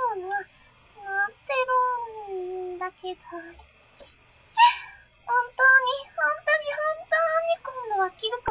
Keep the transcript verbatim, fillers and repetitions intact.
な、なってるんだけど。本当に、本当に、本当に今度は着るか